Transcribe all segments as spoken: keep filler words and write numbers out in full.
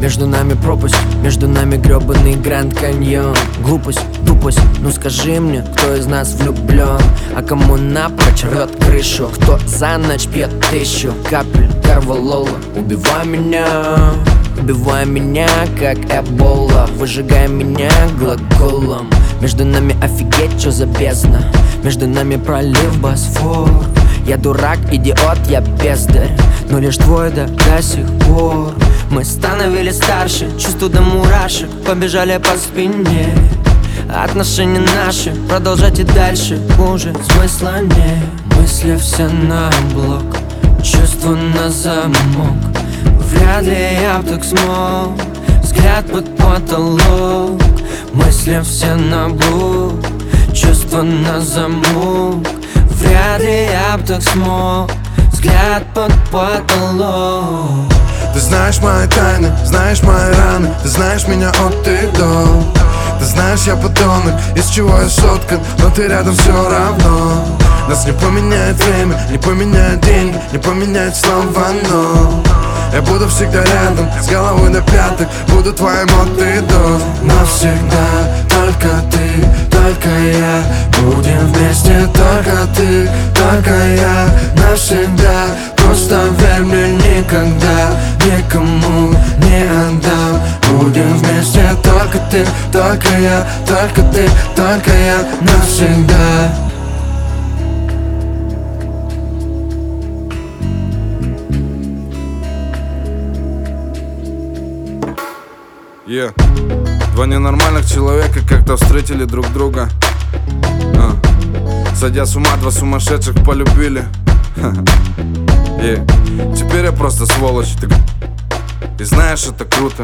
Между нами пропасть, между нами гребаный Гранд Каньон. Глупость, тупость, ну скажи мне, кто из нас влюблен? А кому напрочь рвет крышу? Кто за ночь пьет тысячу капель Карвалола? Убивай меня, убивай меня, как Эбола. Выжигай меня глаголом. Между нами офигеть, что за бездна. Между нами пролив Босфор. Я дурак, идиот, я бездарь, но лишь твой да до сих пор. Мы становились старше, чувства до мурашек побежали по спине. Отношения наши продолжать и дальше уже смысла нет. Мысли все на блок, чувства на замок. Вряд ли я б так смог, взгляд под потолок. Мысли все на блок, чувства на замок. Вряд ли я б так смог, взгляд под потолок. Ты знаешь мои тайны, знаешь мои раны. Ты знаешь меня от и до. Ты знаешь, я подонок, из чего я соткан, но ты рядом все равно. Нас не поменяет время, не поменяет деньги, не поменяет слова, но я буду всегда рядом, с головой до пяток. Буду твоим от и до. Навсегда только ты, только я. Будем вместе, только ты, только я. Навсегда, просто верь мне, никогда никому не отдам. Будем вместе, только ты, только я. Только ты, только я. Навсегда. Yeah. Два ненормальных человека как-то встретили друг друга. uh. Сойдя с ума, два сумасшедших полюбили. yeah. Теперь я просто сволочь. Ты... И знаешь, это круто,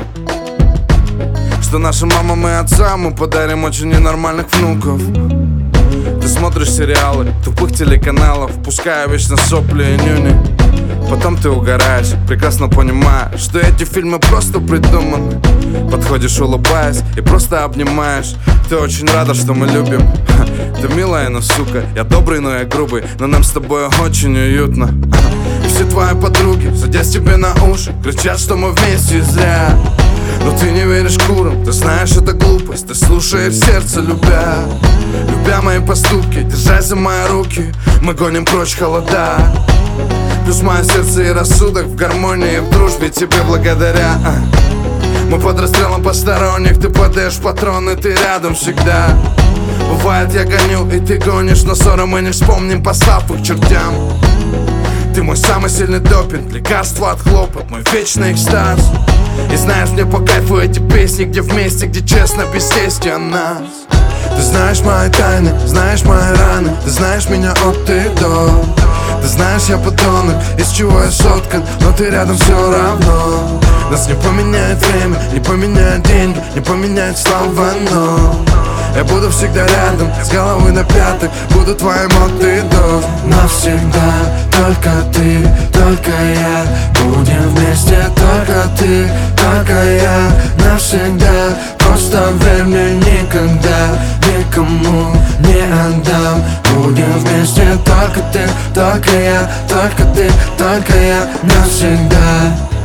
что нашим мамам и отцам мы подарим очень ненормальных внуков. Ты смотришь сериалы тупых телеканалов, пуская вечно сопли и нюни. Потом ты угораешь, прекрасно понимая, что эти фильмы просто придуманы. Подходишь, улыбаясь, и просто обнимаешь. Ты очень рада, что мы любим. Ты милая, но сука, я добрый, но я грубый. Но нам с тобой очень уютно. Все твои подруги, садясь тебе на уши, кричат, что мы вместе зря. Но ты не веришь курам, ты знаешь, это глупость. Ты слушаешь сердце, любя. Любя мои поступки, держась за мои руки, мы гоним прочь холода. Плюс мое сердце и рассудок в гармонии, в дружбе тебе благодаря. Мы под расстрелом посторонних, ты подаешь патроны, ты рядом всегда. Бывает, я гоню, и ты гонишь, но ссоры мы не вспомним, послав их чертям. Ты мой самый сильный допинг, лекарство от хлопот, мой вечный экстаз. И знаешь, мне по кайфу эти песни, где вместе, где честно, без тести о нас. Ты знаешь мои тайны, знаешь мои раны. Ты знаешь меня от и до. Ты знаешь, я подонок, из чего я соткан, но ты рядом все равно. Нас не поменяет время, не поменяет деньги, не поменяет слова, но я буду всегда рядом, с головы до пяток. Буду твоим от и до. Навсегда только ты, только я. Будем вместе, только ты, только я. Навсегда, просто верь мне, никогда никому не отдам. Будем вместе, только ты, только я. Только ты, только я. Навсегда.